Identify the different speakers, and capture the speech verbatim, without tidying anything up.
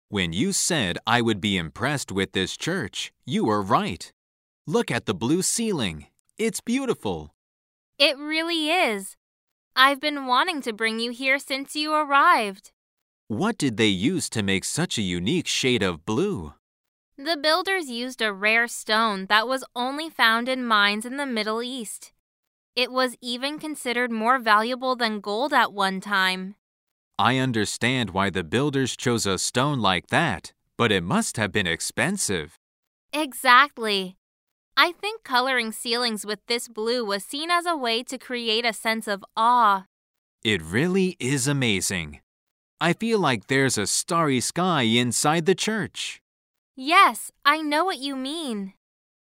Speaker 1: When you said I would be impressed with this church, you were right. Look at the blue ceiling. It's beautiful.
Speaker 2: It really is. I've been wanting to bring you here since you arrived.
Speaker 1: What did they use to make such a unique shade of blue?
Speaker 2: The builders used a rare stone that was only found in mines in the Middle East. It was even considered more valuable than gold at one time.
Speaker 1: I understand why the builders chose a stone like that, but it must have been expensive.
Speaker 2: Exactly. I think coloring ceilings with this blue was seen as a way to create a sense of awe.
Speaker 1: It really is amazing. I feel like there's a starry sky inside the church.
Speaker 2: Yes, I know what you mean.